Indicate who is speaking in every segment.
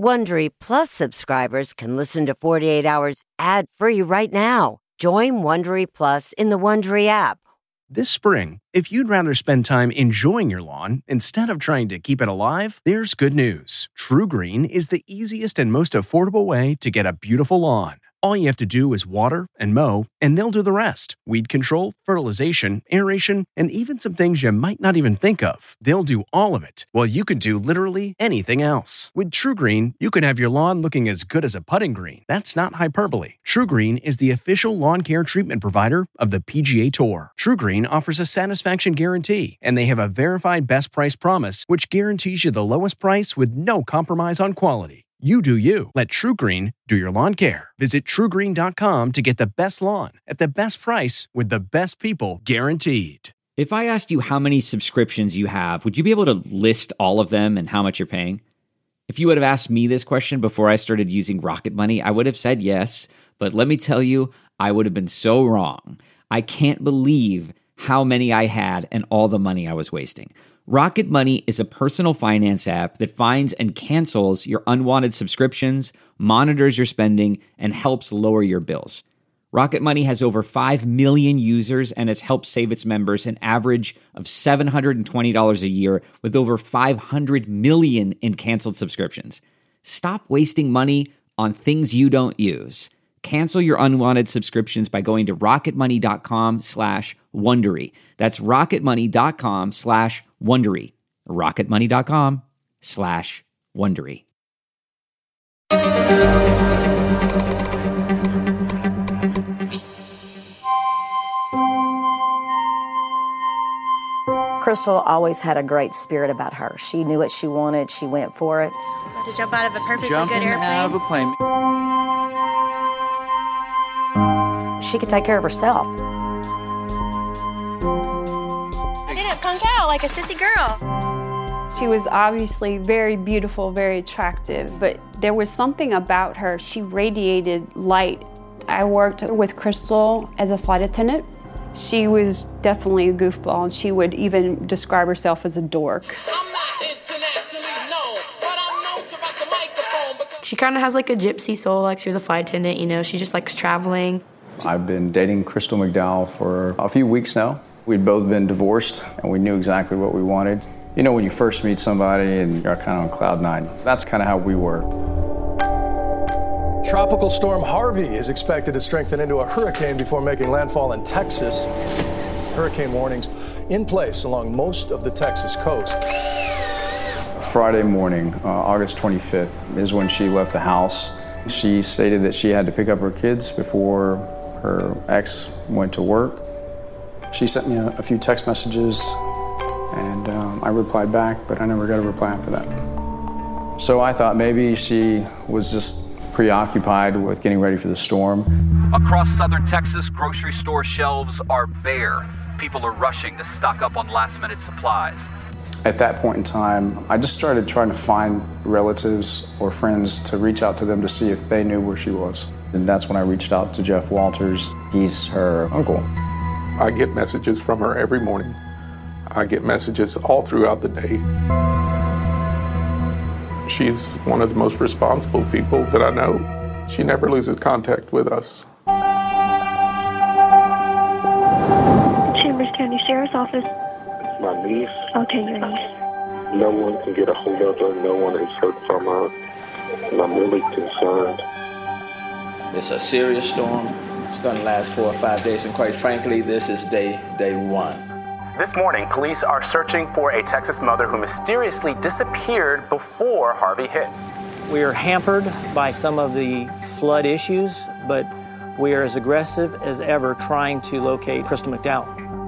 Speaker 1: Wondery Plus subscribers can listen to 48 Hours ad-free right now. Join Wondery Plus in the Wondery app.
Speaker 2: This spring, if you'd rather spend time enjoying your lawn instead of trying to keep it alive, there's good news. True Green is the easiest and most affordable way to get a beautiful lawn. All you have to do is water and mow, and they'll do the rest. Weed control, fertilization, aeration, and even some things you might not even think of. They'll do all of it, while you can do literally anything else. With True Green, you can have your lawn looking as good as a putting green. That's not hyperbole. True Green is the official lawn care treatment provider of the PGA Tour. True Green offers a satisfaction guarantee, and they have a verified best price promise, which guarantees you the lowest price with no compromise on quality. You do you. Let True Green do your lawn care. Visit TrueGreen.com to get the best lawn at the best price with the best people guaranteed.
Speaker 3: If I asked you how many subscriptions you have, would you be able to list all of them and how much you're paying? If you would have asked me this question before I started using Rocket Money, I would have said yes. But let me tell you, I would have been so wrong. I can't believe how many I had and all the money I was wasting. Rocket Money is a personal finance app that finds and cancels your unwanted subscriptions, monitors your spending, and helps lower your bills. Rocket Money has over 5 million users and has helped save its members an average of $720 a year with over 500 million in canceled subscriptions. Stop wasting money on things you don't use. Cancel your unwanted subscriptions by going to rocketmoney.com/Wondery. That's rocketmoney.com/Wondery. rocketmoney.com/Wondery.
Speaker 4: Crystal always had a great spirit about her. She knew what she wanted. She went for it.
Speaker 5: To jump out of a perfectly
Speaker 6: Jumping
Speaker 5: good airplane.
Speaker 6: out of a plane.
Speaker 4: She could take care of herself.
Speaker 5: I didn't punk out like a sissy girl.
Speaker 7: She was obviously very beautiful, very attractive, but there was something about her. She radiated light. I worked with Crystal as a flight attendant. She was definitely a goofball, and she would even describe herself as a dork.
Speaker 8: She kind of has like a gypsy soul, like she was a flight attendant, you know, she just likes traveling.
Speaker 9: I've been dating Crystal McDowell for a few weeks now. We'd both been divorced, and we knew exactly what we wanted. You know, when you first meet somebody and you're kind of on cloud nine, that's kind of how we were.
Speaker 10: Tropical storm Harvey is expected to strengthen into a hurricane before making landfall in Texas. Hurricane warnings in place along most of the Texas coast.
Speaker 9: Friday morning, August 25th, is when she left the house. She stated that she had to pick up her kids before her ex went to work.
Speaker 11: She sent me a few text messages, and I replied back, but I never got a reply after that.
Speaker 9: So I thought maybe she was just preoccupied with getting ready for the storm.
Speaker 12: Across southern Texas, grocery store shelves are bare. People are rushing to stock up on last-minute supplies.
Speaker 11: At that point in time, I just started trying to find relatives or friends to reach out to them to see if they knew where she was.
Speaker 9: And that's when I reached out to Jeff Walters. He's her uncle.
Speaker 13: I get messages from her every morning. I get messages all throughout the day. She's one of the most responsible people that I know. She never loses contact with us.
Speaker 14: Chambers County Sheriff's Office.
Speaker 15: My niece.
Speaker 14: Okay, your niece.
Speaker 15: No one can get a hold of her. No one has heard from her. And I'm really concerned.
Speaker 16: It's a serious storm. It's going to last 4 or 5 days, and quite frankly, this is day one.
Speaker 17: This morning, police are searching for a Texas mother who mysteriously disappeared before Harvey hit.
Speaker 18: We are hampered by some of the flood issues, but we are as aggressive as ever trying to locate Crystal McDowell.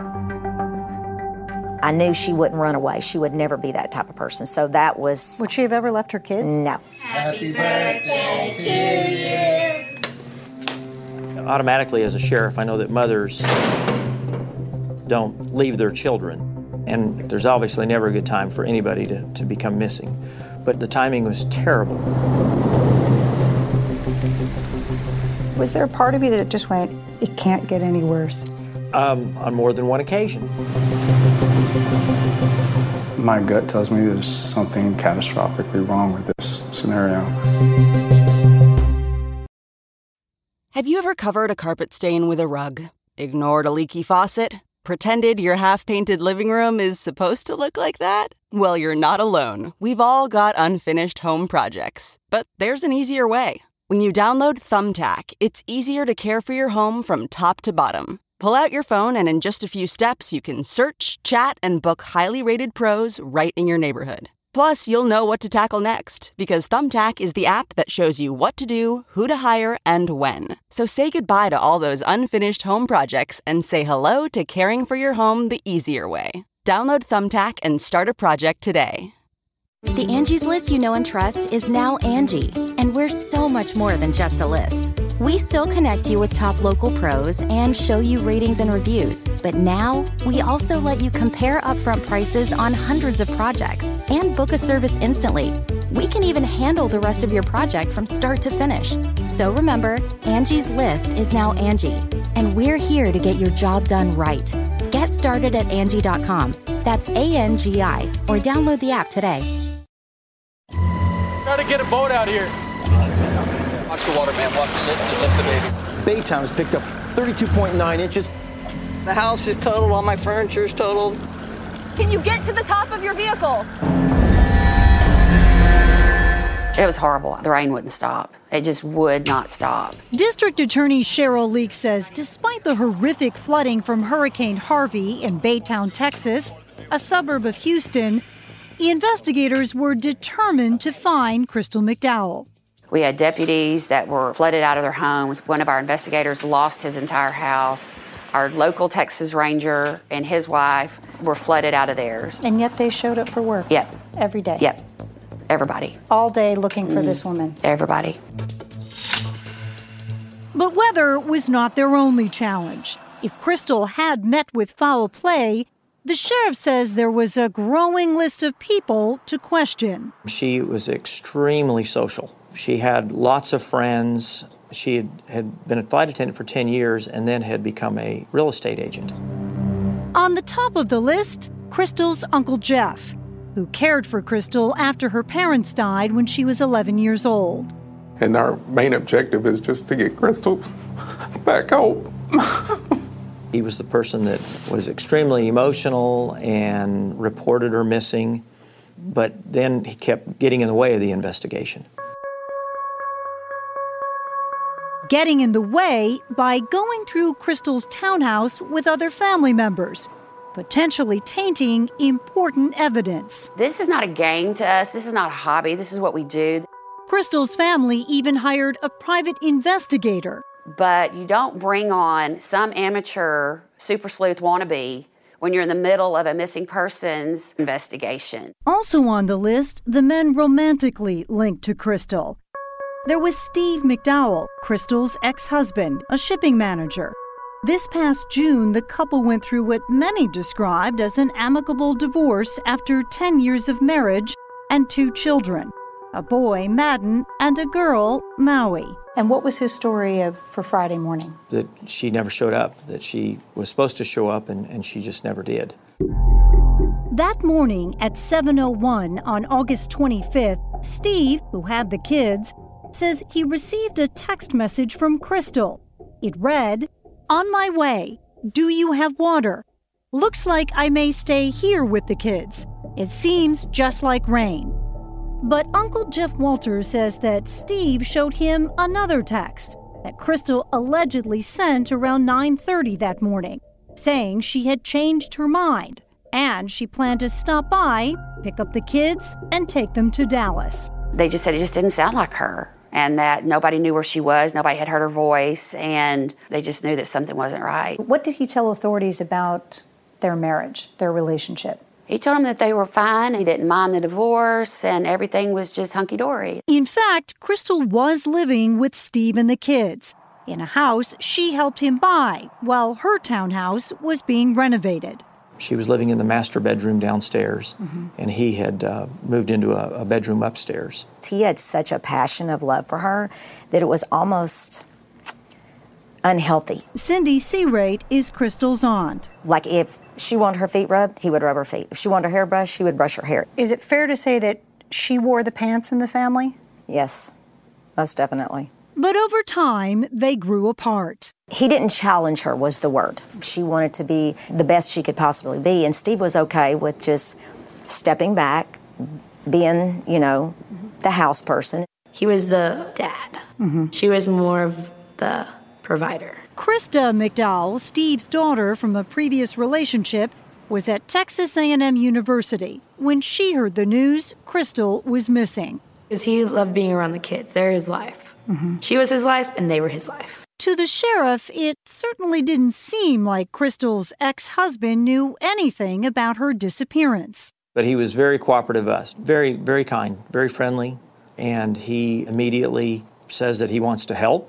Speaker 4: I knew she wouldn't run away. She would never be that type of person. So that was...
Speaker 19: Would she have ever left her kids?
Speaker 4: No.
Speaker 14: Happy birthday to you.
Speaker 18: Automatically, as a sheriff, I know that mothers don't leave their children. And there's obviously never a good time for anybody to become missing. But the timing was terrible.
Speaker 19: Was there a part of you that just went, it can't get any worse?
Speaker 18: On more than one occasion.
Speaker 11: My gut tells me there's something catastrophically wrong with this scenario.
Speaker 6: Have you ever covered a carpet stain with a rug? Ignored a leaky faucet? Pretended your half-painted living room is supposed to look like that? Well, you're not alone. We've all got unfinished home projects. But there's an easier way. When you download Thumbtack, it's easier to care for your home from top to bottom. Pull out your phone and in just a few steps, you can search, chat, and book highly rated pros right in your neighborhood. Plus, you'll know what to tackle next, because Thumbtack is the app that shows you what to do, who to hire, and when. So say goodbye to all those unfinished home projects and say hello to caring for your home the easier way. Download Thumbtack and start a project today.
Speaker 20: The Angie's List you know and trust is now Angie, and we're so much more than just a list. We still connect you with top local pros and show you ratings and reviews, but now we also let you compare upfront prices on hundreds of projects and book a service instantly. We can even handle the rest of your project from start to finish. So remember, Angie's List is now Angie, and we're here to get your job done right. Get started at Angie.com. That's ANGI, or download the app today.
Speaker 21: Try to get a boat out here.
Speaker 16: Watch the water, man. Watch it lift the baby.
Speaker 21: Baytown has picked up 32.9 inches.
Speaker 22: The house is totaled, all my furniture is totaled.
Speaker 23: Can you get to the top of your vehicle?
Speaker 24: It was horrible. The rain wouldn't stop. It just would not stop.
Speaker 25: District Attorney Cheryl Leak says despite the horrific flooding from Hurricane Harvey in Baytown, Texas, a suburb of Houston, the investigators were determined to find Crystal McDowell.
Speaker 24: We had deputies that were flooded out of their homes. One of our investigators lost his entire house. Our local Texas Ranger and his wife were flooded out of theirs.
Speaker 19: And yet they showed up for work.
Speaker 24: Yep.
Speaker 19: Every day.
Speaker 24: Yep. Everybody.
Speaker 19: All day looking for this woman.
Speaker 24: Everybody.
Speaker 25: But weather was not their only challenge. If Crystal had met with foul play, the sheriff says there was a growing list of people to question.
Speaker 18: She was extremely social. She had lots of friends. She had been a flight attendant for 10 years and then had become a real estate agent.
Speaker 25: On the top of the list, Crystal's Uncle Jeff, who cared for Crystal after her parents died when she was 11 years old.
Speaker 13: And our main objective is just to get Crystal back home.
Speaker 18: He was the person that was extremely emotional and reported her missing, but then he kept getting in the way of the investigation.
Speaker 25: Getting in the way by going through Crystal's townhouse with other family members, potentially tainting important evidence.
Speaker 24: This is not a game to us. This is not a hobby. This is what we do.
Speaker 25: Crystal's family even hired a private investigator.
Speaker 24: But you don't bring on some amateur super sleuth wannabe when you're in the middle of a missing persons investigation.
Speaker 25: Also on the list, the men romantically linked to Crystal. There was Steve McDowell, Crystal's ex-husband, a shipping manager. This past June, the couple went through what many described as an amicable divorce after 10 years of marriage and 2 children, a boy, Madden, and a girl, Maui.
Speaker 19: And what was his story for Friday morning?
Speaker 18: That she never showed up, that she was supposed to show up and she just never did.
Speaker 25: That morning at 7:01 on August 25th, Steve, who had the kids, says he received a text message from Crystal. It read, "On my way. Do you have water? Looks like I may stay here with the kids. It seems just like rain." But Uncle Jeff Walters says that Steve showed him another text that Crystal allegedly sent around 9:30 that morning, saying she had changed her mind and she planned to stop by, pick up the kids, and take them to Dallas.
Speaker 24: They just said it just didn't sound like her, and that nobody knew where she was, nobody had heard her voice, and they just knew that something wasn't right.
Speaker 19: What did he tell authorities about their marriage, their relationship?
Speaker 24: He told them that they were fine, he didn't mind the divorce, and everything was just hunky-dory.
Speaker 25: In fact, Crystal was living with Steve and the kids in a house she helped him buy while her townhouse was being renovated.
Speaker 18: She was living in the master bedroom downstairs, and he had moved into a bedroom upstairs.
Speaker 4: He had such a passion of love for her that it was almost unhealthy.
Speaker 25: Cindy Searate is Crystal's aunt.
Speaker 4: Like if she wanted her feet rubbed, he would rub her feet. If she wanted her hair brushed, he would brush her hair.
Speaker 19: Is it fair to say that she wore the pants in the family?
Speaker 4: Yes, most definitely.
Speaker 25: But over time, they grew apart.
Speaker 4: He didn't challenge her, was the word. She wanted to be the best she could possibly be, and Steve was okay with just stepping back, being, the house person.
Speaker 8: He was the dad. She was more of the provider.
Speaker 25: Krista McDowell, Steve's daughter from a previous relationship, was at Texas A&M University when she heard the news Crystal was missing.
Speaker 8: Because he loved being around the kids. They're his life. She was his life, and they were his life.
Speaker 25: To the sheriff, it certainly didn't seem like Crystal's ex-husband knew anything about her disappearance.
Speaker 18: But he was very cooperative with us, very, very kind, very friendly, and he immediately says that he wants to help.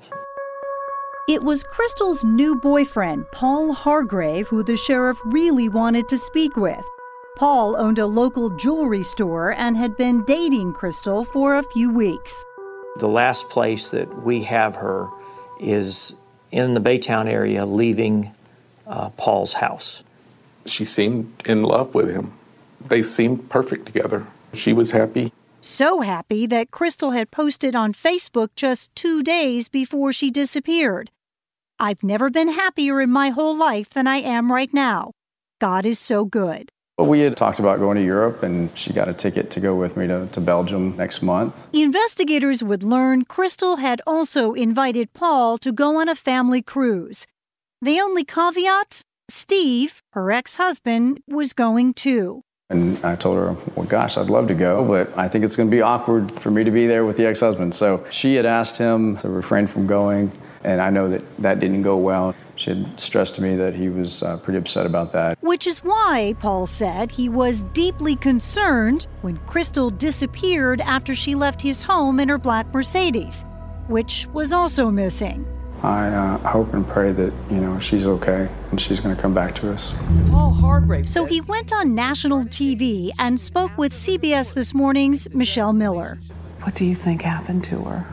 Speaker 25: It was Crystal's new boyfriend, Paul Hargrave, who the sheriff really wanted to speak with. Paul owned a local jewelry store and had been dating Crystal for a few weeks.
Speaker 18: The last place that we have her is in the Baytown area, leaving Paul's house.
Speaker 13: She seemed in love with him. They seemed perfect together. She was happy.
Speaker 25: So happy that Crystal had posted on Facebook just 2 days before she disappeared. I've never been happier in my whole life than I am right now. God is so good.
Speaker 9: Well, we had talked about going to Europe, and she got a ticket to go with me to Belgium next month.
Speaker 25: Investigators would learn Crystal had also invited Paul to go on a family cruise. The only caveat? Steve, her ex-husband, was going too.
Speaker 9: And I told her, well, gosh, I'd love to go, but I think it's going to be awkward for me to be there with the ex-husband. So she had asked him to refrain from going, and I know that didn't go well. She had stressed to me that he was pretty upset about that.
Speaker 25: Which is why, Paul said, he was deeply concerned when Crystal disappeared after she left his home in her black Mercedes, which was also missing.
Speaker 11: I hope and pray that, she's okay and she's going to come back to us.
Speaker 25: Paul Hargrave. So he went on national TV and spoke with CBS This Morning's Michelle Miller.
Speaker 1: What do you think happened to her?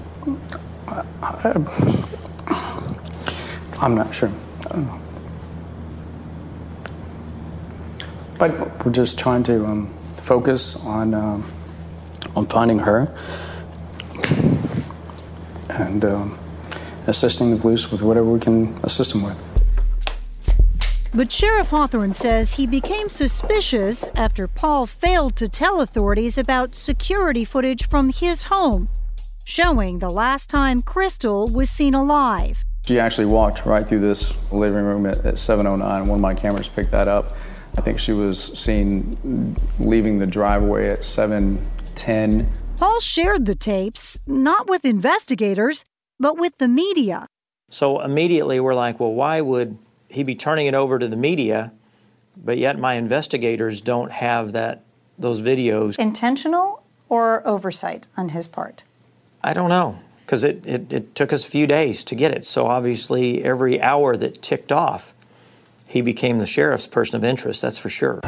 Speaker 11: I'm not sure. I don't know. But we're just trying to focus on finding her and assisting the police with whatever we can assist them with.
Speaker 25: But Sheriff Hawthorne says he became suspicious after Paul failed to tell authorities about security footage from his home, showing the last time Crystal was seen alive.
Speaker 9: She actually walked right through this living room at 7:09. One of my cameras picked that up. I think she was seen leaving the driveway at 7:10.
Speaker 25: Paul shared the tapes, not with investigators, but with the media.
Speaker 18: So immediately we're like, well, why would he be turning it over to the media, but yet my investigators don't have those videos?
Speaker 19: Intentional or oversight on his part?
Speaker 18: I don't know, because it took us a few days to get it. So obviously every hour that ticked off, he became the sheriff's person of interest, that's for sure.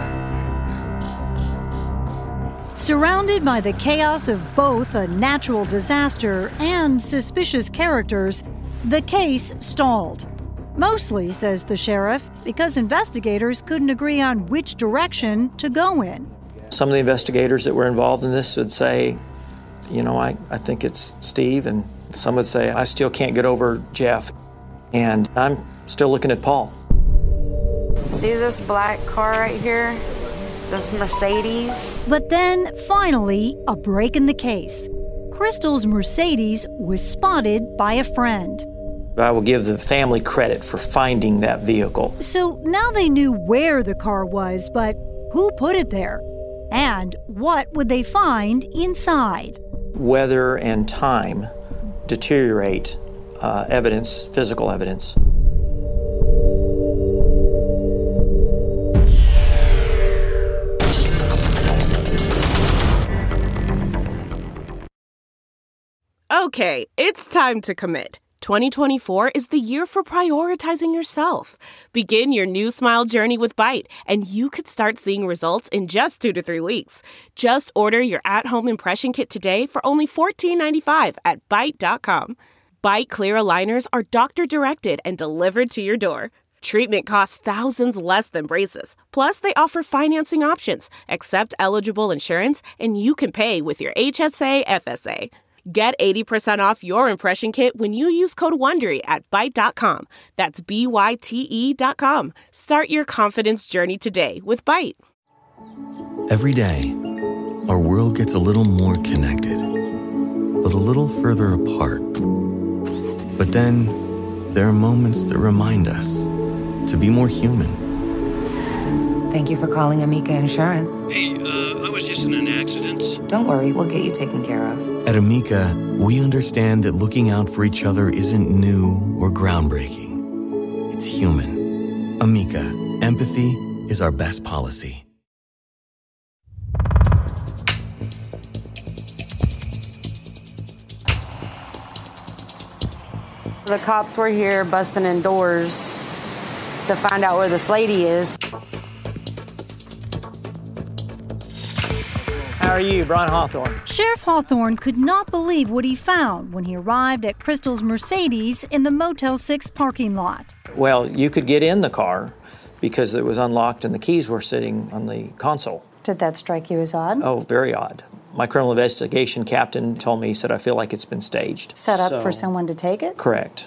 Speaker 25: Surrounded by the chaos of both a natural disaster and suspicious characters, the case stalled. Mostly, says the sheriff, because investigators couldn't agree on which direction to go in.
Speaker 18: Some of the investigators that were involved in this would say, I think it's Steve, and some would say, I still can't get over Jeff, and I'm still looking at Paul.
Speaker 2: See this black car right here? This Mercedes?
Speaker 25: But then, finally, a break in the case. Crystal's Mercedes was spotted by a friend.
Speaker 18: I will give the family credit for finding that vehicle.
Speaker 25: So now they knew where the car was, but who put it there? And what would they find inside?
Speaker 18: Weather and time deteriorate evidence, physical evidence.
Speaker 3: Okay, it's time to commit. 2024 is the year for prioritizing yourself. Begin your new smile journey with Byte, and you could start seeing results in just 2 to 3 weeks. Just order your at-home impression kit today for only $14.95 at Byte.com. Byte Clear aligners are doctor-directed and delivered to your door. Treatment costs thousands less than braces. Plus, they offer financing options, accept eligible insurance, and you can pay with your HSA FSA. Get 80% off your impression kit when you use code WONDERY at Byte.com. That's BYTE.com. Start your confidence journey today with Byte.
Speaker 5: Every day, our world gets a little more connected, but a little further apart. But then, there are moments that remind us to be more human.
Speaker 7: Thank you for calling Amica Insurance.
Speaker 5: Hey, I was just in an accident.
Speaker 7: Don't worry, we'll get you taken care of.
Speaker 5: At Amica, we understand that looking out for each other isn't new or groundbreaking. It's human. Amica, empathy is our best policy.
Speaker 2: The cops were here busting in doors to find out where this lady is.
Speaker 18: How are you, Brian Hawthorne?
Speaker 25: Sheriff Hawthorne could not believe what he found when he arrived at Crystal's Mercedes in the Motel 6 parking lot.
Speaker 18: Well, you could get in the car because it was unlocked and the keys were sitting on the console.
Speaker 19: Did that strike you as odd?
Speaker 18: Oh, very odd. My criminal investigation captain told me, he said, I feel like it's been staged.
Speaker 19: Set up for someone to take it?
Speaker 18: Correct.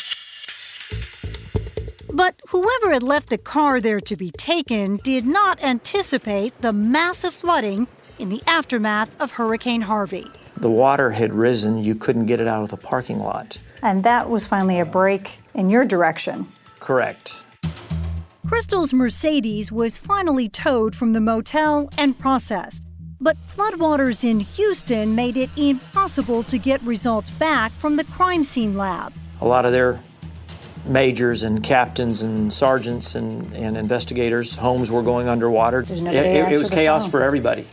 Speaker 25: But whoever had left the car there to be taken did not anticipate the massive flooding in the aftermath of Hurricane Harvey.
Speaker 18: The water had risen. You couldn't get it out of the parking lot.
Speaker 19: And that was finally a break in your direction.
Speaker 18: Correct.
Speaker 25: Crystal's Mercedes was finally towed from the motel and processed. But floodwaters in Houston made it impossible to get results back from the crime scene lab.
Speaker 18: A lot of their majors and captains and sergeants and investigators' homes were going underwater. It was chaos for everybody.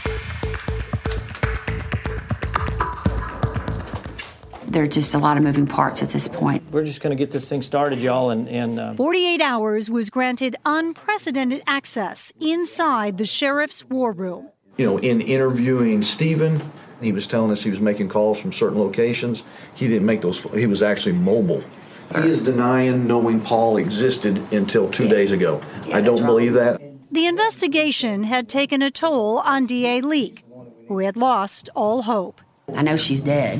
Speaker 24: There are just a lot of moving parts at this point.
Speaker 18: We're just going to get this thing started, y'all, and
Speaker 25: 48 hours was granted unprecedented access inside the sheriff's war room.
Speaker 10: You know, in interviewing Stephen, he was telling us he was making calls from certain locations. He didn't make those. He was actually mobile. He is denying knowing Paul existed until 2 days ago. I don't believe that.
Speaker 25: The investigation had taken a toll on D.A. Leak, who had lost all hope.
Speaker 24: I know she's dead.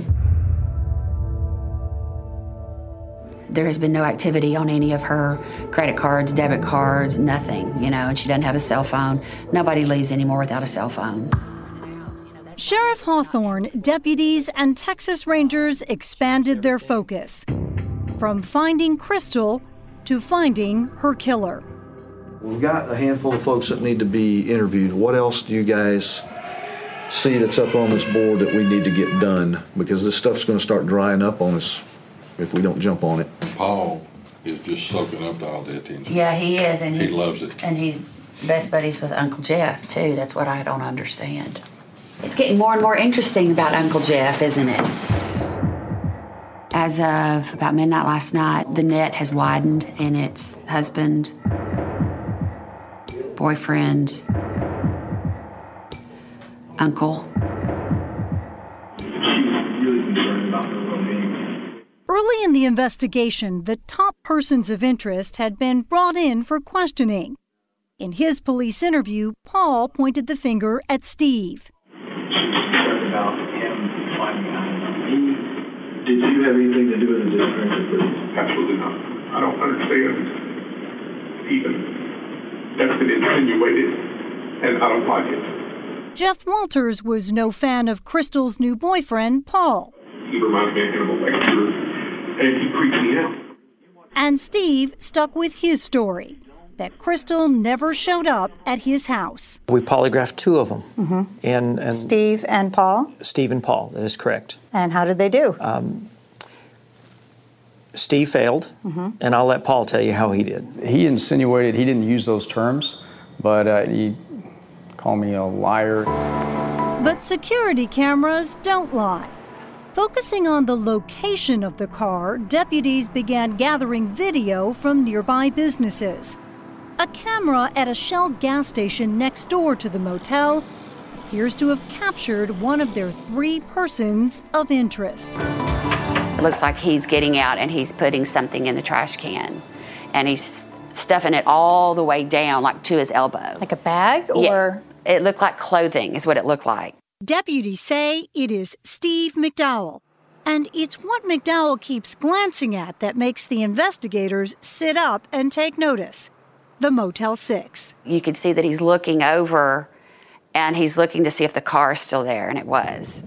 Speaker 24: There has been no activity on any of her credit cards, debit cards, nothing, and she doesn't have a cell phone. Nobody leaves anymore without a cell phone.
Speaker 25: Sheriff Hawthorne, deputies, and Texas Rangers expanded their focus from finding Crystal to finding her killer.
Speaker 10: We've got a handful of folks that need to be interviewed. What else do you guys see that's up on this board that we need to get done? Because this stuff's going to start drying up on us if we don't jump on it.
Speaker 12: Paul is just soaking up all the attention.
Speaker 24: Yeah, he is. And
Speaker 12: he loves it.
Speaker 24: And he's best buddies with Uncle Jeff, too. That's what I don't understand. It's getting more and more interesting about Uncle Jeff, isn't it? As of about midnight last night, the net has widened, and it's husband, boyfriend, uncle.
Speaker 25: Early in the investigation, the top persons of interest had been brought in for questioning. In his police interview, Paul pointed the finger at Steve.
Speaker 15: Did you have anything to do with the disappearance?
Speaker 13: Absolutely not. I don't understand even that's been insinuated, and I don't like it.
Speaker 25: Jeff Walters was no fan of Crystal's new boyfriend, Paul.
Speaker 13: He reminds me of Hannibal Lecter, and he creeps me out.
Speaker 25: And Steve stuck with his story, that Crystal never showed up at his house.
Speaker 18: we polygraphed two of them.
Speaker 19: Mm-hmm.
Speaker 18: And
Speaker 19: Steve and Paul?
Speaker 18: Steve and Paul, that is correct.
Speaker 19: And how did they do?
Speaker 18: Steve failed, and I'll let Paul tell you how he did.
Speaker 9: He insinuated, he didn't use those terms, but he called me a liar.
Speaker 25: But security cameras don't lie. Focusing on the location of the car, deputies began gathering video from nearby businesses. A camera at a Shell gas station next door to the motel appears to have captured one of their 3 persons of interest.
Speaker 24: It looks like he's getting out and he's putting something in the trash can. And he's stuffing it all the way down, like to his elbow.
Speaker 19: Like a bag? Or
Speaker 24: Yeah, it looked like clothing is what it looked like.
Speaker 25: Deputies say it is Steve McDowell. And it's what McDowell keeps glancing at that makes the investigators sit up and take notice. The Motel 6.
Speaker 24: You could see that he's looking over and he's looking to see if the car is still there, and it was.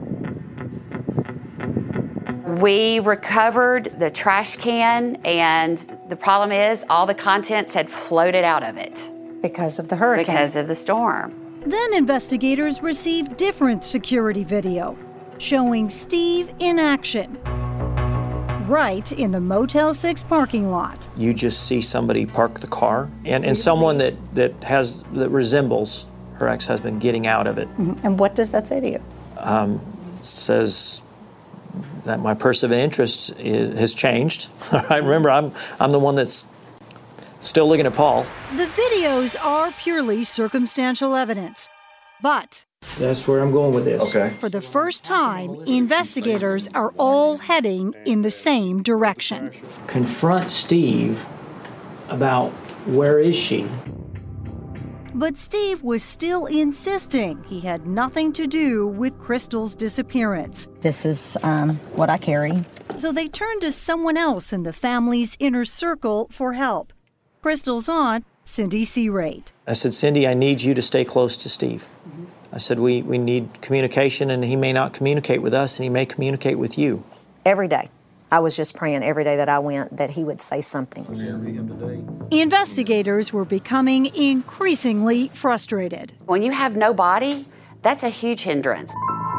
Speaker 24: We recovered the trash can, and the problem is all the contents had floated out of it.
Speaker 19: Because of the hurricane.
Speaker 24: Because of the storm.
Speaker 25: Then investigators received different security video showing Steve in action, right in the Motel 6 parking lot.
Speaker 18: You just see somebody park the car, and someone that resembles her ex-husband getting out of it.
Speaker 19: And what does that say to you?
Speaker 18: Says that my person of interest has changed. I remember I'm the one that's still looking at Paul.
Speaker 25: The videos are purely circumstantial evidence, but
Speaker 18: that's where I'm going with this.
Speaker 10: Okay.
Speaker 25: For the first time, investigators are all heading in the same direction.
Speaker 18: Confront Steve about where is she?
Speaker 25: But Steve was still insisting he had nothing to do with Crystal's disappearance.
Speaker 4: This is what I carry.
Speaker 25: So they turned to someone else in the family's inner circle for help. Crystal's aunt, Cindy Searate.
Speaker 18: I said, Cindy, I need you to stay close to Steve. I said, we need communication, and he may not communicate with us, and he may communicate with you.
Speaker 4: Every day. I was just praying every day that I went that he would say something.
Speaker 25: Investigators were becoming increasingly frustrated.
Speaker 24: When you have no body, that's a huge hindrance.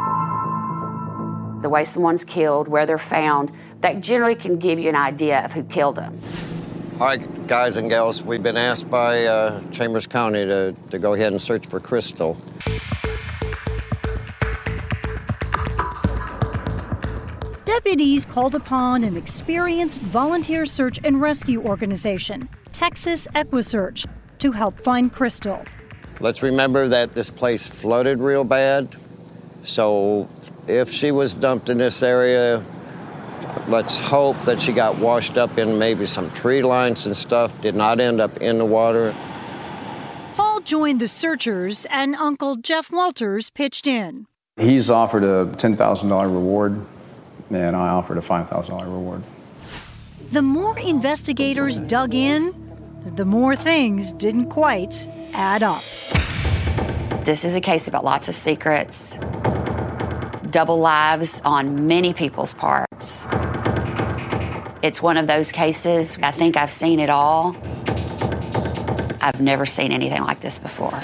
Speaker 24: The way someone's killed, where they're found, that generally can give you an idea of who killed them.
Speaker 6: Hi, guys and gals. We've been asked by Chambers County to go ahead and search for Crystal.
Speaker 25: Deputies called upon an experienced volunteer search and rescue organization, Texas EquiSearch, to help find Crystal.
Speaker 6: Let's remember that this place flooded real bad. So if she was dumped in this area, let's hope that she got washed up in maybe some tree lines and stuff, did not end up in the water.
Speaker 25: Paul joined the searchers, and Uncle Jeff Walters pitched in.
Speaker 11: He's offered a $10,000 reward, and I offered a $5,000 reward.
Speaker 25: The more investigators dug in, the more things didn't quite add up.
Speaker 24: This is a case about lots of secrets, double lives on many people's parts. It's one of those cases, I think I've seen it all. I've never seen anything like this before.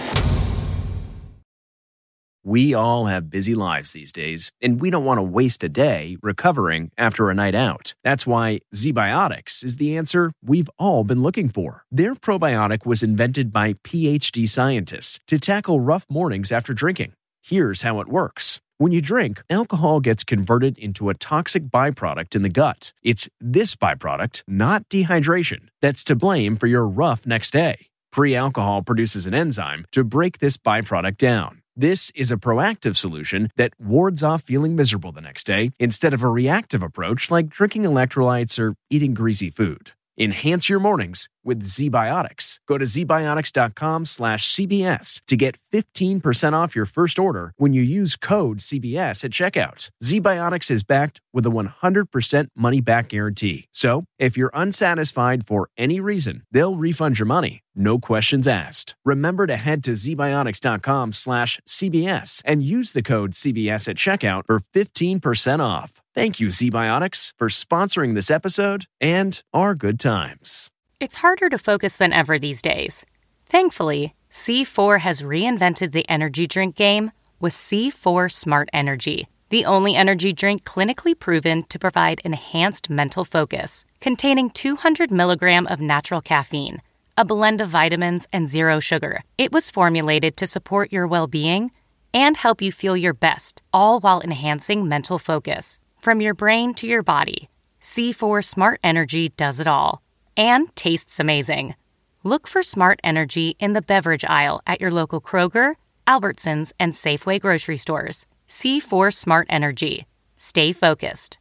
Speaker 14: We all have busy lives these days, and we don't want to waste a day recovering after a night out. That's why ZBiotics is the answer we've all been looking for. Their probiotic was invented by PhD scientists to tackle rough mornings after drinking. Here's how it works. When you drink, alcohol gets converted into a toxic byproduct in the gut. It's this byproduct, not dehydration, that's to blame for your rough next day. Pre-alcohol produces an enzyme to break this byproduct down. This is a proactive solution that wards off feeling miserable the next day instead of a reactive approach like drinking electrolytes or eating greasy food. Enhance your mornings with ZBiotics. Go to zbiotics.com/CBS to get 15% off your first order when you use code CBS at checkout. ZBiotics is backed with a 100% money-back guarantee. So, if you're unsatisfied for any reason, they'll refund your money. No questions asked. Remember to head to zbiotics.com/CBS and use the code CBS at checkout for 15% off. Thank you, ZBiotics, for sponsoring this episode and our good times.
Speaker 16: It's harder to focus than ever these days. Thankfully, C4 has reinvented the energy drink game with C4 Smart Energy, the only energy drink clinically proven to provide enhanced mental focus, containing 200 milligrams of natural caffeine, a blend of vitamins, and zero sugar. It was formulated to support your well-being and help you feel your best, all while enhancing mental focus. From your brain to your body, C4 Smart Energy does it all. And tastes amazing. Look for Smart Energy in the beverage aisle at your local Kroger, Albertsons, and Safeway grocery stores. C4 Smart Energy. Stay focused.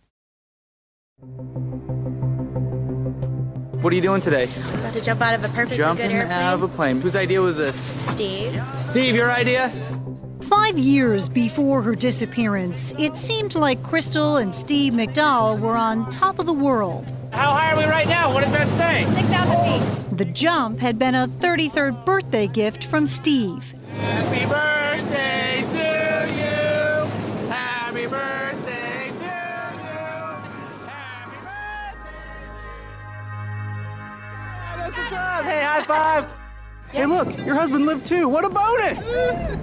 Speaker 17: What are you doing today?
Speaker 20: About to jump out of a perfectly good airplane.
Speaker 17: Out of a plane. Whose idea was this?
Speaker 20: Steve.
Speaker 17: Steve, your idea?
Speaker 25: 5 years before her disappearance, it seemed like Crystal and Steve McDowell were on top of the world.
Speaker 8: How high are we right now? What does that say?
Speaker 25: 6,000 feet. The jump had been a 33rd birthday gift from Steve.
Speaker 8: Happy birthday to you. Happy birthday to you. Happy birthday. That's what's up. Hey, high five.
Speaker 20: Hey, look, your husband lived too. What a bonus!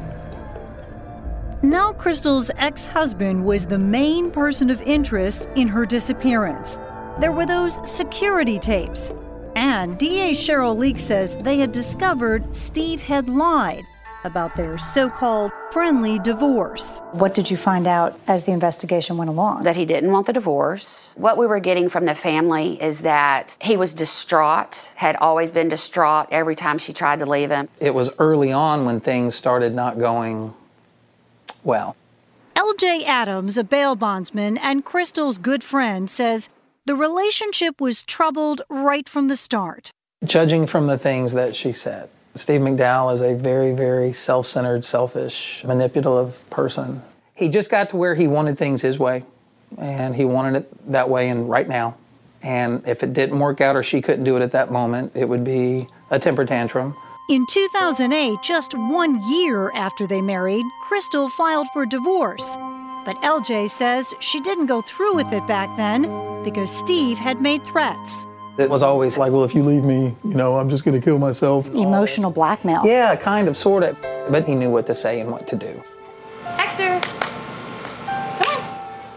Speaker 25: Now Crystal's ex-husband was the main person of interest in her disappearance. There were those security tapes. And DA Cheryl Leek says they had discovered Steve had lied about their so-called friendly divorce.
Speaker 19: What did you find out as the investigation went along?
Speaker 24: That he didn't want the divorce. What we were getting from the family is that he was distraught, had always been distraught every time she tried to leave him.
Speaker 18: It was early on when things started not going well.
Speaker 25: LJ Adams, a bail bondsman and Crystal's good friend, says the relationship was troubled right from the start.
Speaker 18: Judging from the things that she said, Steve McDowell is a very, very self-centered, selfish, manipulative person. He just got to where he wanted things his way, and he wanted it that way and right now. And if it didn't work out or she couldn't do it at that moment, it would be a temper tantrum.
Speaker 25: In 2008, just 1 year after they married, Crystal filed for divorce. But LJ says she didn't go through with it back then because Steve had made threats.
Speaker 18: It was always like, well, if you leave me, I'm just going to kill myself.
Speaker 19: Emotional blackmail.
Speaker 18: Yeah, kind of, sort of. But he knew what to say and what to do.
Speaker 25: Dexter! Come on!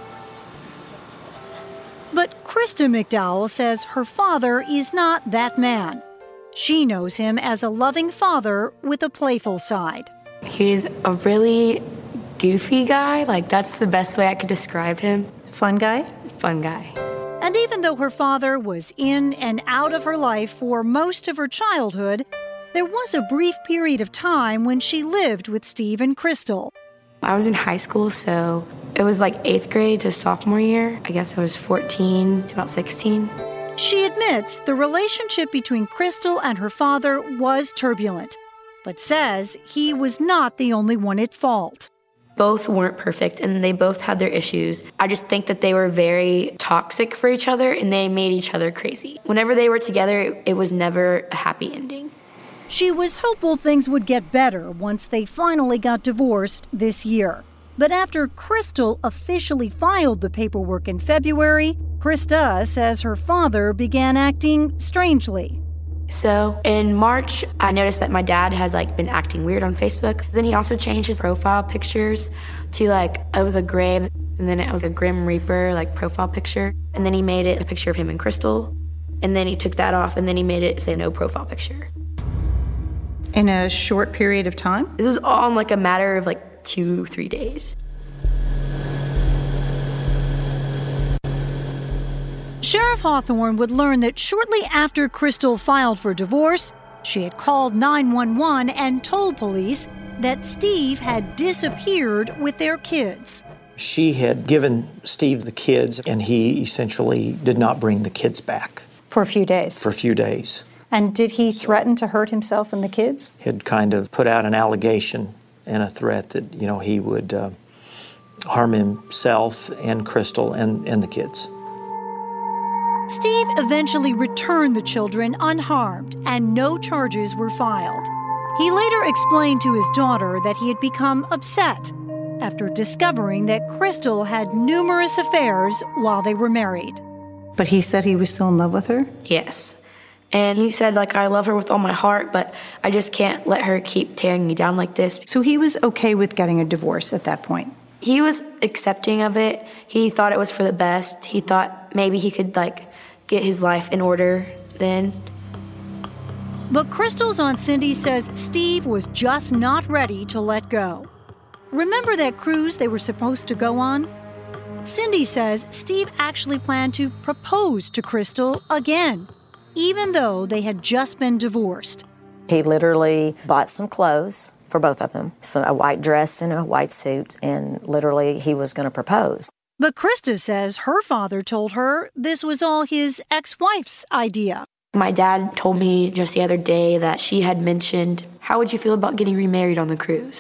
Speaker 25: But Krista McDowell says her father is not that man. She knows him as a loving father with a playful side.
Speaker 21: He's a really goofy guy. That's the best way I could describe him.
Speaker 25: Fun guy?
Speaker 21: Fun guy.
Speaker 25: And even though her father was in and out of her life for most of her childhood, there was a brief period of time when she lived with Steve and Crystal.
Speaker 21: I was in high school, so it was 8th grade to sophomore year. I guess I was 14 to about 16.
Speaker 25: She admits the relationship between Crystal and her father was turbulent, but says he was not the only one at fault.
Speaker 21: Both weren't perfect, and they both had their issues. I just think that they were very toxic for each other, and they made each other crazy. Whenever they were together, it was never a happy ending.
Speaker 25: She was hopeful things would get better once they finally got divorced this year. But after Crystal officially filed the paperwork in February, Krista says her father began acting strangely.
Speaker 21: So in March, I noticed that my dad had been acting weird on Facebook. Then he also changed his profile pictures to it was a grave, and then it was a Grim Reaper profile picture. And then he made it a picture of him and Crystal. And then he took that off, and then he made it say no profile picture.
Speaker 19: In a short period of time?
Speaker 21: This was all in a matter of 2-3 days.
Speaker 25: Sheriff Hawthorne would learn that shortly after Crystal filed for divorce, she had called 911 and told police that Steve had disappeared with their kids.
Speaker 18: She had given Steve the kids, and he essentially did not bring the kids back.
Speaker 19: For a few days?
Speaker 18: For a few days.
Speaker 19: And did he threaten to hurt himself and the kids?
Speaker 18: He had kind of put out an allegation and a threat that, he would harm himself and Crystal and the kids.
Speaker 25: Steve eventually returned the children unharmed, and no charges were filed. He later explained to his daughter that he had become upset after discovering that Crystal had numerous affairs while they were married.
Speaker 19: But he said he was still in love with her?
Speaker 21: Yes. And he said, I love her with all my heart, but I just can't let her keep tearing me down like this.
Speaker 19: So he was okay with getting a divorce at that point?
Speaker 21: He was accepting of it. He thought it was for the best. He thought maybe he could, get his life in order then.
Speaker 25: But Crystal's Aunt Cindy says Steve was just not ready to let go. Remember that cruise they were supposed to go on? Cindy says Steve actually planned to propose to Crystal again, even though they had just been divorced.
Speaker 4: He literally bought some clothes for both of them, a white dress and a white suit, and literally he was going to propose.
Speaker 25: But Krista says her father told her this was all his ex-wife's idea.
Speaker 21: My dad told me just the other day that she had mentioned, how would you feel about getting remarried on the cruise?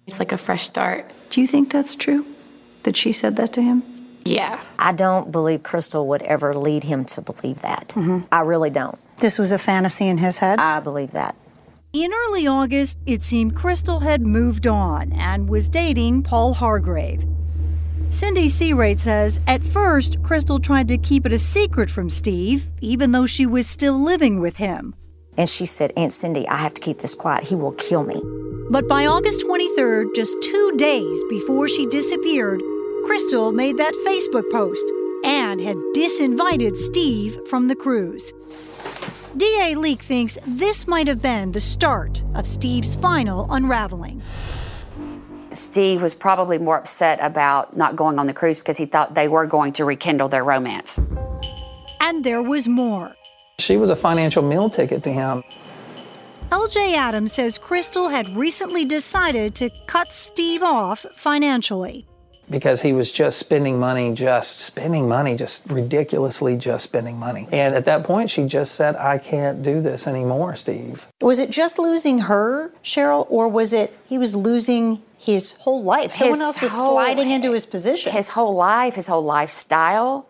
Speaker 21: It's like a fresh start.
Speaker 19: Do you think that's true? That she said that to him?
Speaker 21: Yeah.
Speaker 4: I don't believe Crystal would ever lead him to believe that.
Speaker 19: Mm-hmm.
Speaker 4: I really don't.
Speaker 19: This was a fantasy in his head?
Speaker 4: I believe that.
Speaker 25: In early August, it seemed Crystal had moved on and was dating Paul Hargrave. Cindy Searate says at first, Crystal tried to keep it a secret from Steve, even though she was still living with him.
Speaker 4: And she said, Aunt Cindy, I have to keep this quiet. He will kill me.
Speaker 25: But by August 23rd, just 2 days before she disappeared, Crystal made that Facebook post and had disinvited Steve from the cruise. D.A. Leake thinks this might have been the start of Steve's final unraveling.
Speaker 24: Steve was probably more upset about not going on the cruise because he thought they were going to rekindle their romance.
Speaker 25: And there was more.
Speaker 18: She was a financial meal ticket to him.
Speaker 25: L.J. Adams says Crystal had recently decided to cut Steve off financially.
Speaker 18: Because he was just spending money, just ridiculously just spending money. And at that point, she just said, I can't do this anymore, Steve.
Speaker 4: Was it just losing her, Cheryl, or was it he was losing his whole life? Someone else was sliding into his position.
Speaker 24: His whole life, his whole lifestyle.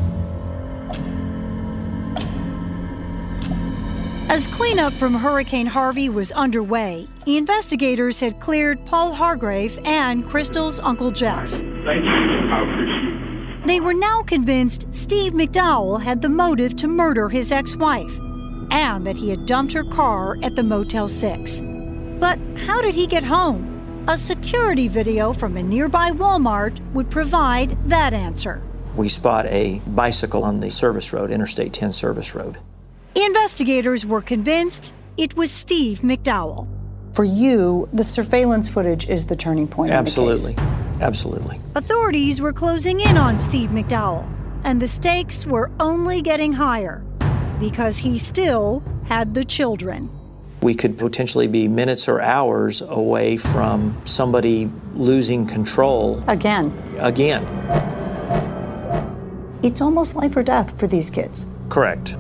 Speaker 25: As cleanup from Hurricane Harvey was underway, investigators had cleared Paul Hargrave and Crystal's Uncle Jeff.
Speaker 13: Thank you. I appreciate it.
Speaker 25: They were now convinced Steve McDowell had the motive to murder his ex-wife and that he had dumped her car at the Motel 6. But how did he get home? A security video from a nearby Walmart would provide that answer.
Speaker 1: We spot a bicycle on the service road, Interstate 10 service road.
Speaker 25: Investigators were convinced it was Steve McDowell.
Speaker 19: For you, the surveillance footage is the turning point in the case.
Speaker 1: Absolutely.
Speaker 25: Authorities were closing in on Steve McDowell, and the stakes were only getting higher because he still had the children.
Speaker 1: We could potentially be minutes or hours away from somebody losing control.
Speaker 19: Again. It's almost life or death for these kids.
Speaker 1: Correct.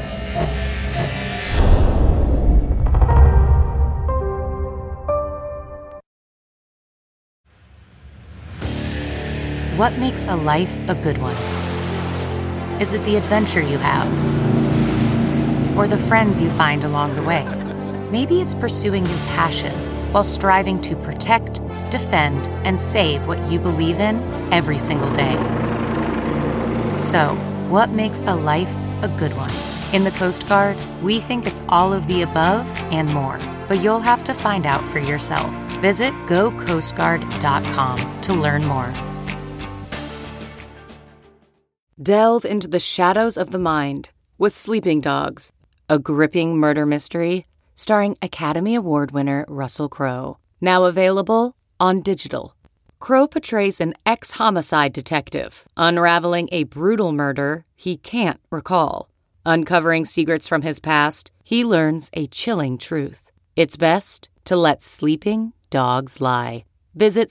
Speaker 16: What makes a life a good one? Is it the adventure you have? Or the friends you find along the way? Maybe it's pursuing your passion while striving to protect, defend, and save what you believe in every single day. So, what makes a life a good one? In the Coast Guard, we think it's all of the above and more, but you'll have to find out for yourself. Visit gocoastguard.com to learn more. Delve into the shadows of the mind with Sleeping Dogs, a gripping murder mystery starring Academy Award winner Russell Crowe. Now available on digital. Crowe portrays an ex-homicide detective unraveling a brutal murder he can't recall. Uncovering secrets from his past, he learns a chilling truth. It's best to let sleeping dogs lie. Visit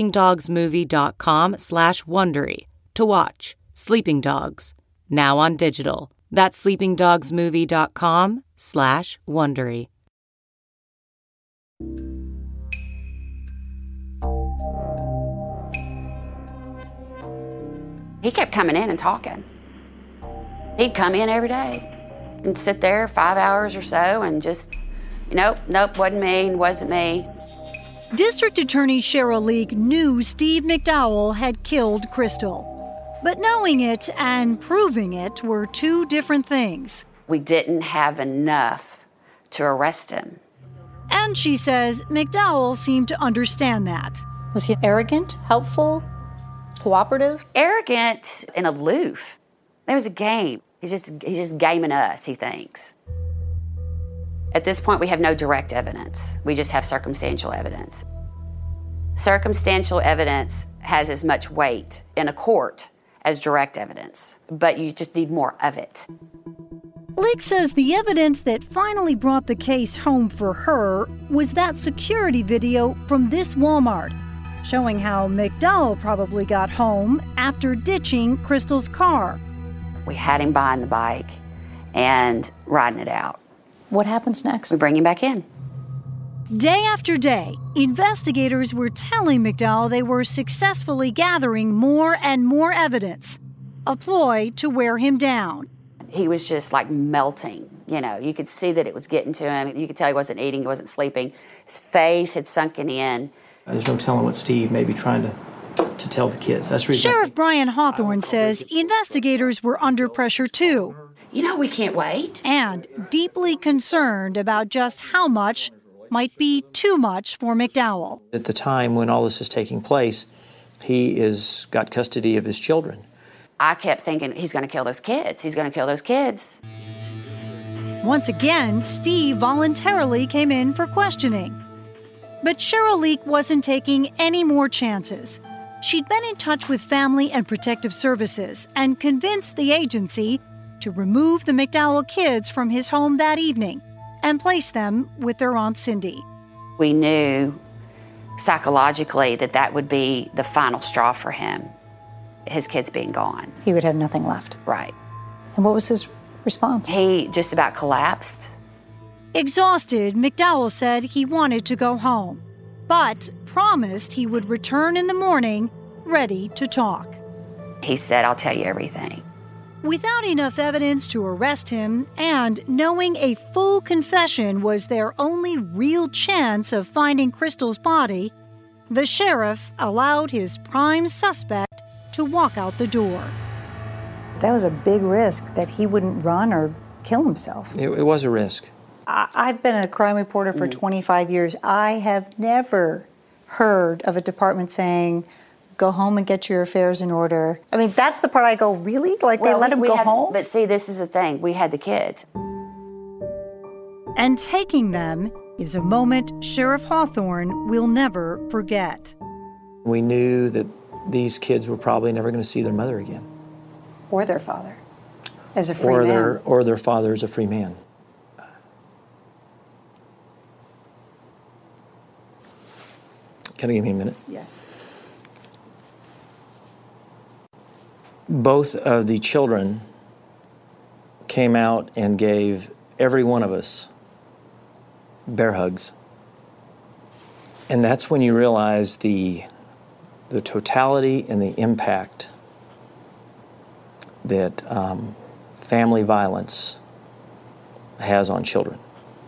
Speaker 16: sleepingdogsmovie.com/Wondery to watch Sleeping Dogs, now on digital. That's sleepingdogsmovie.com/Wondery.
Speaker 24: He kept coming in and talking. He'd come in every day and sit there 5 hours or so and just, nope, wasn't me.
Speaker 25: District Attorney Cheryl Leake knew Steve McDowell had killed Crystal. But knowing it and proving it were two different things.
Speaker 24: We didn't have enough to arrest him.
Speaker 25: And she says McDowell seemed to understand that.
Speaker 19: Was he arrogant, helpful, cooperative?
Speaker 24: Arrogant and aloof. There was a game. He's just gaming us, he thinks. At this point, we have no direct evidence. We just have circumstantial evidence. Circumstantial evidence has as much weight in a court as direct evidence, but you just need more of it.
Speaker 25: Leake says the evidence that finally brought the case home for her was that security video from this Walmart, showing how McDowell probably got home after ditching Crystal's car.
Speaker 24: We had him buying the bike and riding it out.
Speaker 19: What happens next?
Speaker 24: We bring him back in.
Speaker 25: Day after day, investigators were telling McDowell they were successfully gathering more and more evidence, a ploy to wear him down.
Speaker 24: He was just like melting. You know, you could see that it was getting to him. You could tell he wasn't eating, he wasn't sleeping. His face had sunken in.
Speaker 1: There's no telling what Steve may be trying to tell the kids. That's reason.
Speaker 25: Sheriff Brian Hawthorne says investigators were under pressure too.
Speaker 24: You know, we can't wait.
Speaker 25: And deeply concerned about just how much might be too much for McDowell.
Speaker 1: At the time when all this is taking place, he is got custody of his children.
Speaker 24: I kept thinking, he's going to kill those kids. He's going to kill those kids.
Speaker 25: Once again, Steve voluntarily came in for questioning. But Cheryl Leak wasn't taking any more chances. She'd been in touch with Family and Protective Services and convinced the agency to remove the McDowell kids from his home that evening and place them with their Aunt Cindy.
Speaker 24: We knew psychologically that that would be the final straw for him, his kids being gone.
Speaker 19: He would have nothing left.
Speaker 24: Right.
Speaker 19: And what was his response?
Speaker 24: He just about collapsed.
Speaker 25: Exhausted, McDowell said he wanted to go home, but promised he would return in the morning ready to talk.
Speaker 24: He said, I'll tell you everything.
Speaker 25: Without enough evidence to arrest him and knowing a full confession was their only real chance of finding Crystal's body, the sheriff allowed his prime suspect to walk out the door.
Speaker 19: That was a big risk that he wouldn't run or kill himself.
Speaker 1: It was a risk.
Speaker 19: I've been a crime reporter for 25 years. I have never heard of a department saying, go home and get your affairs in order. I mean, that's the part I go, really? Like, they let him go home?
Speaker 24: But see, this is the thing. We had the kids.
Speaker 25: And taking them is a moment Sheriff Hawthorne will never forget.
Speaker 1: We knew that these kids were probably never going to see their mother again.
Speaker 19: Or their father, as a free man.
Speaker 1: Or their father as a free man. Can you give me a minute?
Speaker 19: Yes.
Speaker 1: Both of the children came out and gave every one of us bear hugs. And that's when you realize the totality and the impact that family violence has on children.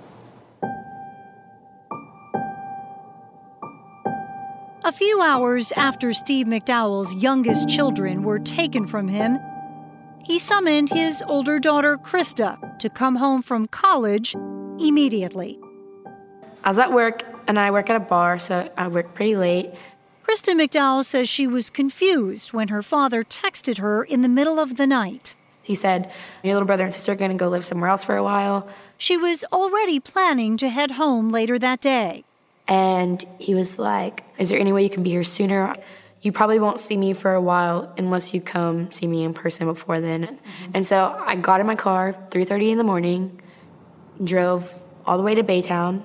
Speaker 25: A few hours after Steve McDowell's youngest children were taken from him, he summoned his older daughter, Krista, to come home from college immediately.
Speaker 21: I was at work, and I work at a bar, so I work pretty late.
Speaker 25: Krista McDowell says she was confused when her father texted her in the middle of the night.
Speaker 21: He said, your little brother and sister are going to go live somewhere else for a while.
Speaker 25: She was already planning to head home later that day.
Speaker 21: And he was like, is there any way you can be here sooner? You probably won't see me for a while unless you come see me in person before then. Mm-hmm. And so I got in my car, 3:30 in the morning, drove all the way to Baytown.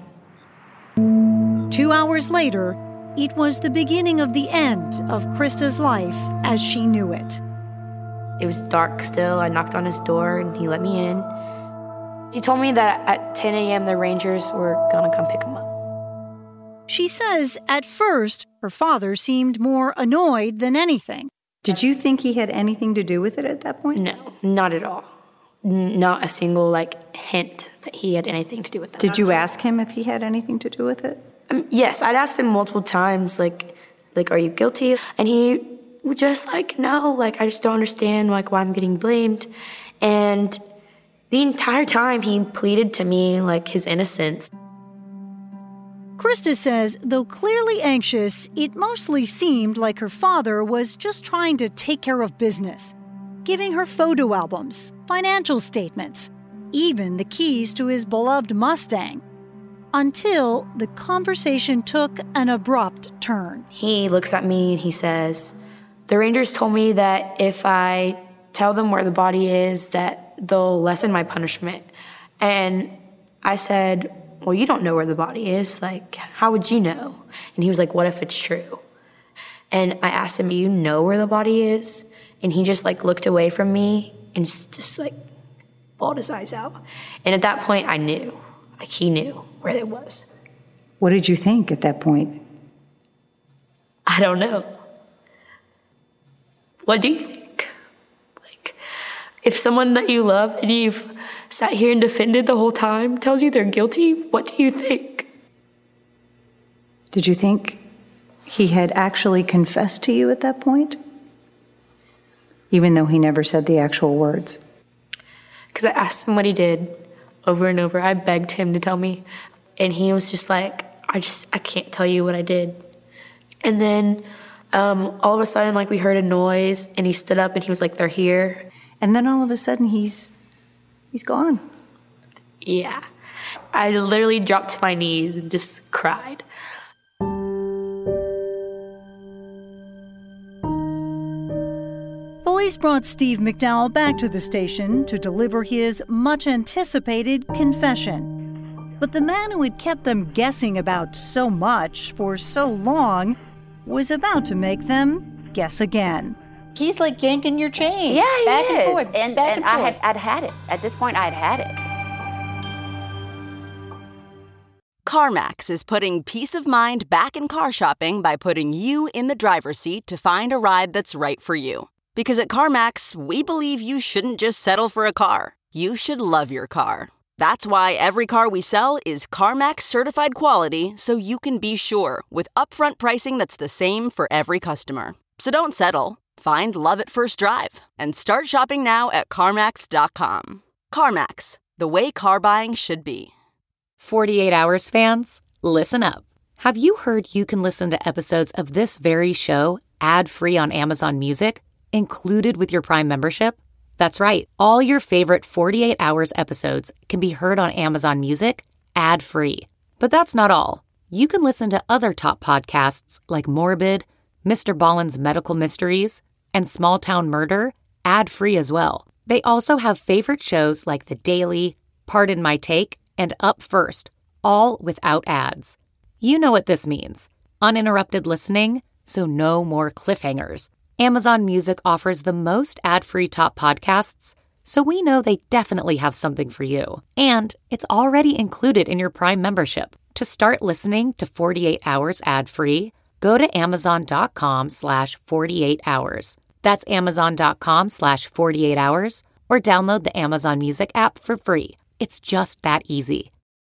Speaker 25: 2 hours later, it was the beginning of the end of Krista's life as she knew it.
Speaker 21: It was dark still. I knocked on his door and he let me in. He told me that at 10 a.m. the Rangers were going to come pick him up.
Speaker 25: She says at first her father seemed more annoyed than anything.
Speaker 19: Did you think he had anything to do with it at that point?
Speaker 21: No, not at all. Not a single hint that he had anything to do with that.
Speaker 19: Did you ask him if he had anything to do with it?
Speaker 21: Yes, I'd asked him multiple times, are you guilty? And he was just no, I just don't understand why I'm getting blamed. And the entire time he pleaded to me his innocence.
Speaker 25: Krista says, though clearly anxious, it mostly seemed like her father was just trying to take care of business, giving her photo albums, financial statements, even the keys to his beloved Mustang, until the conversation took an abrupt turn.
Speaker 21: He looks at me and he says, the Rangers told me that if I tell them where the body is, that they'll lessen my punishment. And I said, well, you don't know where the body is. How would you know? And he was like, what if it's true? And I asked him, do you know where the body is? And he just looked away from me and just bawled his eyes out. And at that point, I knew. He knew where it was.
Speaker 19: What did you think at that point?
Speaker 21: I don't know. What do you think? Like, if someone that you love and you've sat here and defended the whole time tells you they're guilty, what do you think?
Speaker 19: Did you think he had actually confessed to you at that point? Even though he never said the actual words?
Speaker 21: Because I asked him what he did over and over. I begged him to tell me. And he was just like, I can't tell you what I did. And then all of a sudden, like, we heard a noise, and he stood up and he was like, they're here.
Speaker 19: And then all of a sudden, he's gone.
Speaker 21: Yeah. I literally dropped to my knees and just cried.
Speaker 25: Police brought Steve McDowell back to the station to deliver his much-anticipated confession. But the man who had kept them guessing about so much for so long was about to make them guess again.
Speaker 19: He's like yanking your chain.
Speaker 24: Yeah, he
Speaker 19: back
Speaker 24: is.
Speaker 19: And forth,
Speaker 24: and
Speaker 19: back and forth.
Speaker 24: I'd had it. At this point, I'd had it.
Speaker 3: CarMax is putting peace of mind back in car shopping by putting you in the driver's seat to find a ride that's right for you. Because at CarMax, we believe you shouldn't just settle for a car. You should love your car. That's why every car we sell is CarMax certified quality, so you can be sure with upfront pricing that's the same for every customer. So don't settle. Find love at first drive and start shopping now at CarMax.com. CarMax, the way car buying should be.
Speaker 16: 48 Hours fans, listen up. Have you heard you can listen to episodes of this very show ad-free on Amazon Music, included with your Prime membership? That's right. All your favorite 48 Hours episodes can be heard on Amazon Music ad-free. But that's not all. You can listen to other top podcasts like Morbid, Mr. Ballen's Medical Mysteries, and Small Town Murder ad-free as well. They also have favorite shows like The Daily, Pardon My Take, and Up First, all without ads. You know what this means. Uninterrupted listening, so no more cliffhangers. Amazon Music offers the most ad-free top podcasts, so we know they definitely have something for you. And it's already included in your Prime membership. To start listening to 48 Hours ad-free, go to Amazon.com/48 hours. That's Amazon.com/48 hours, or download the Amazon Music app for free. It's just that easy.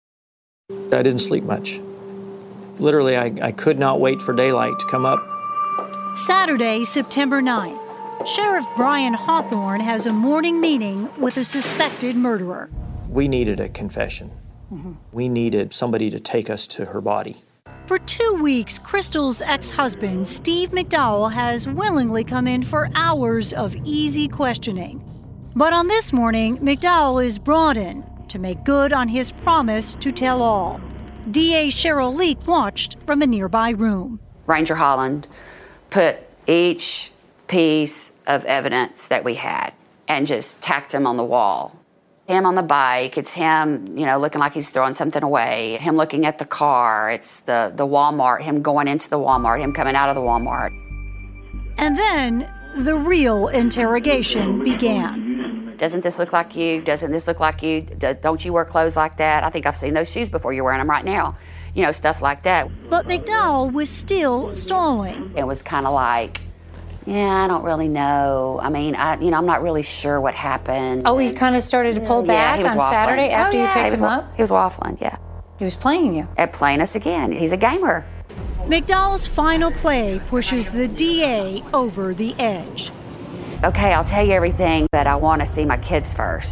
Speaker 1: I didn't sleep much. Literally, I could not wait for daylight to come up.
Speaker 25: Saturday, September 9th. Sheriff Brian Hawthorne has a morning meeting with a suspected murderer.
Speaker 1: We needed a confession. We needed somebody to take us to her body.
Speaker 25: For 2 weeks, Crystal's ex-husband, Steve McDowell, has willingly come in for hours of easy questioning. But on this morning, McDowell is brought in to make good on his promise to tell all. DA Cheryl Leak watched from a nearby room.
Speaker 24: Ranger Holland put each piece of evidence that we had and just tacked them on the wall. Him on the bike, it's him, looking like he's throwing something away. Him looking at the car, it's the Walmart, him going into the Walmart, him coming out of the Walmart.
Speaker 25: And then the real interrogation began.
Speaker 24: Doesn't this look like you? Doesn't this look like you? Don't you wear clothes like that? I think I've seen those shoes before. You're wearing them right now. Stuff like that.
Speaker 25: But McDowell was still stalling.
Speaker 24: It was kind of like, yeah, I don't really know. I mean, I'm not really sure what happened.
Speaker 19: Oh, he kind of started to pull back on
Speaker 24: waffling.
Speaker 19: Saturday after you picked him up?
Speaker 24: He was waffling, yeah.
Speaker 19: He was playing you.
Speaker 24: Playing us again. He's a gamer.
Speaker 25: McDowell's final play pushes the DA over the edge.
Speaker 24: Okay, I'll tell you everything, but I want to see my kids first.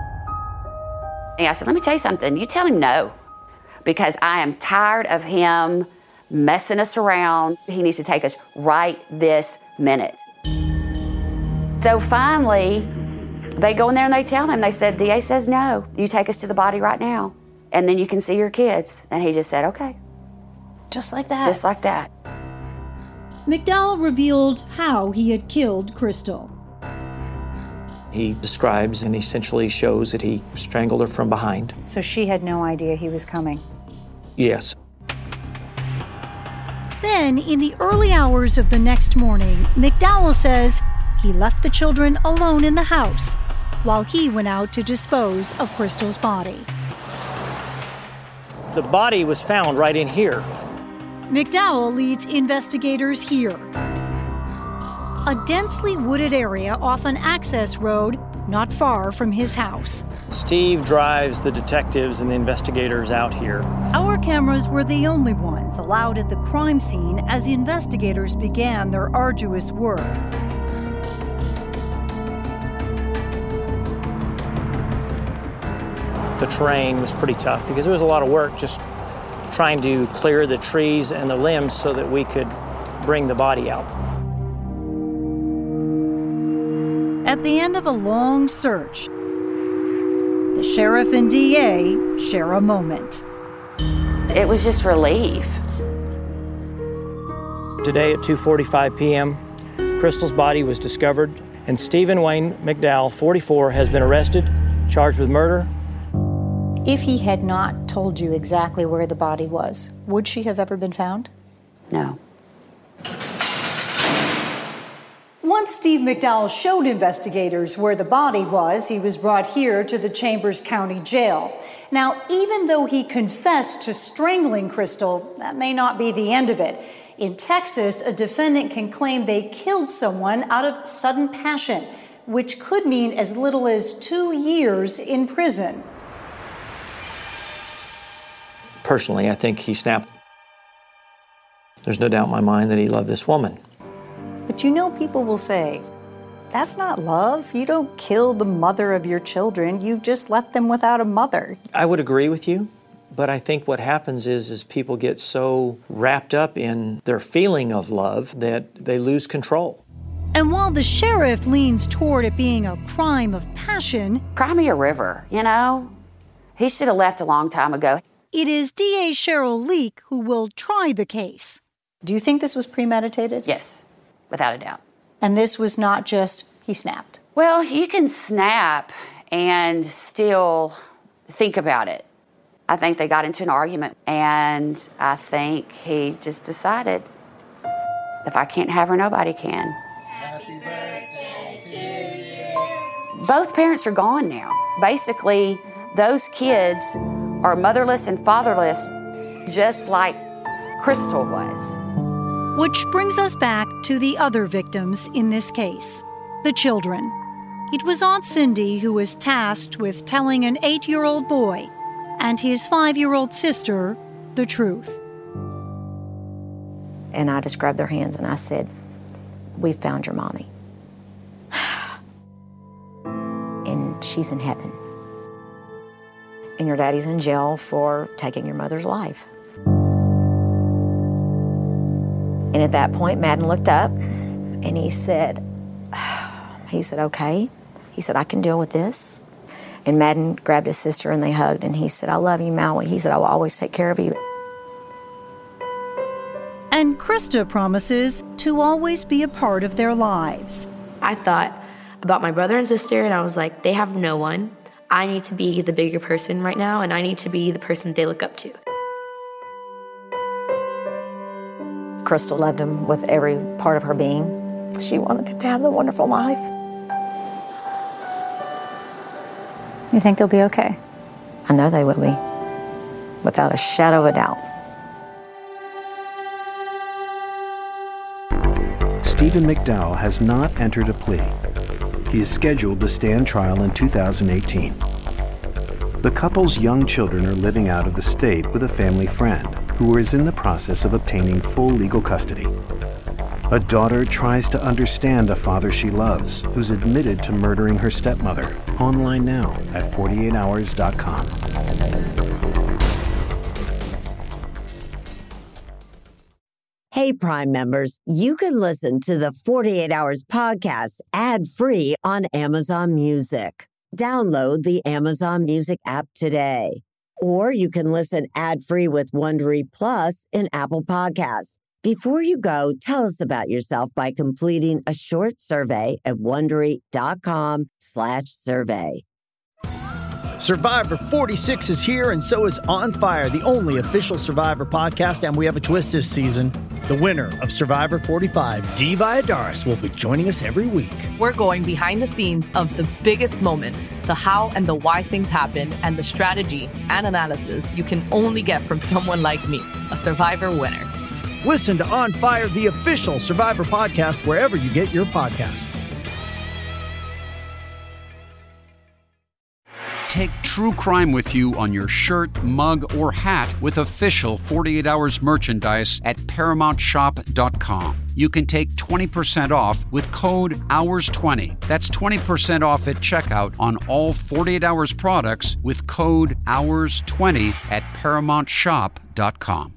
Speaker 24: And I said, let me tell you something. You tell him no. Because I am tired of him messing us around. He needs to take us right this minute. So finally, they go in there and they tell him, they said, DA says no. You take us to the body right now, and then you can see your kids. And he just said, okay.
Speaker 19: Just like that.
Speaker 24: Just like that.
Speaker 25: McDowell revealed how he had killed Crystal.
Speaker 1: He describes and essentially shows that he strangled her from behind.
Speaker 19: So she had no idea he was coming.
Speaker 1: Yes.
Speaker 25: Then, in the early hours of the next morning, McDowell says he left the children alone in the house while he went out to dispose of Crystal's body.
Speaker 1: The body was found right in here.
Speaker 25: McDowell leads investigators here. A densely wooded area off an access road not far from his house.
Speaker 1: Steve drives the detectives and the investigators out here.
Speaker 25: Our cameras were the only ones allowed at the crime scene as investigators began their arduous work.
Speaker 1: The terrain was pretty tough because it was a lot of work just trying to clear the trees and the limbs so that we could bring the body out.
Speaker 25: At the end of a long search, the sheriff and DA share a moment.
Speaker 24: It was just relief.
Speaker 1: Today at 2:45 p.m., Crystal's body was discovered, and Stephen Wayne McDowell, 44, has been arrested, charged with murder.
Speaker 19: If he had not told you exactly where the body was, would she have ever been found?
Speaker 24: No.
Speaker 19: Once Steve McDowell showed investigators where the body was, he was brought here to the Chambers County Jail. Now, even though he confessed to strangling Crystal, that may not be the end of it. In Texas, a defendant can claim they killed someone out of sudden passion, which could mean as little as 2 years in prison.
Speaker 1: Personally, I think he snapped. There's no doubt in my mind that he loved this woman.
Speaker 19: But you know, people will say, that's not love. You don't kill the mother of your children. You just left them without a mother.
Speaker 1: I would agree with you, but I think what happens is people get so wrapped up in their feeling of love that they lose control.
Speaker 25: And while the sheriff leans toward it being a crime of passion,
Speaker 24: Cry me a river, you know? He should have left a long time ago.
Speaker 25: it is DA Cheryl Leak who will try the case.
Speaker 19: Do you think this was premeditated?
Speaker 24: Yes, without a doubt.
Speaker 19: And this was not just, he snapped?
Speaker 24: Well, you can snap and still think about it. I think they got into an argument, and I think he just decided, if I can't have her, nobody can. Happy birthday to you. Both parents are gone now. Basically, those kids are motherless and fatherless, just like Crystal was.
Speaker 25: Which brings us back to the other victims in this case, the children. It was Aunt Cindy who was tasked with telling an 8-year-old boy and his 5-year-old sister the truth.
Speaker 4: And I just grabbed their hands and I said, "We found your mommy. And she's in heaven. And your daddy's in jail for taking your mother's life." And at that point, Madden looked up and he said, "Okay." He said, "I can deal with this." And Madden grabbed his sister and they hugged and he said, "I love you, Maui." He said, "I will always take care of you."
Speaker 25: And Krista promises to always be a part of their lives.
Speaker 21: I thought about my brother and sister, and I was like, they have no one. I need to be the bigger person right now, and I need to be the person they look up to.
Speaker 4: Crystal loved him with every part of her being. She wanted him to have the wonderful life.
Speaker 19: You think they'll be okay?
Speaker 4: I know they will be, without a shadow of a doubt.
Speaker 2: Stephen McDowell has not entered a plea. He is scheduled to stand trial in 2018. The couple's young children are living out of the state with a family friend who is in the process of obtaining full legal custody. A daughter tries to understand a father she loves who's admitted to murdering her stepmother. Online now at 48hours.com.
Speaker 5: Hey, Prime members, you can listen to the 48 Hours podcast ad-free on Amazon Music. Download the Amazon Music app today. Or you can listen ad-free with Wondery Plus in Apple Podcasts. Before you go, tell us about yourself by completing a short survey at Wondery.com/survey.
Speaker 7: Survivor 46 is here, and so is On Fire, the only official Survivor podcast, and we have a twist this season. The winner of Survivor 45, Dee Valladares, will be joining us every week.
Speaker 12: We're going behind the scenes of the biggest moments, the how and the why things happen, and the strategy and analysis you can only get from someone like me, a Survivor winner.
Speaker 7: Listen to On Fire, the official Survivor podcast, wherever you get your podcasts.
Speaker 15: Take true crime with you on your shirt, mug, or hat with official 48 Hours merchandise at ParamountShop.com. You can take 20% off with code HOURS20. That's 20% off at checkout on all 48 Hours products with code HOURS20 at ParamountShop.com.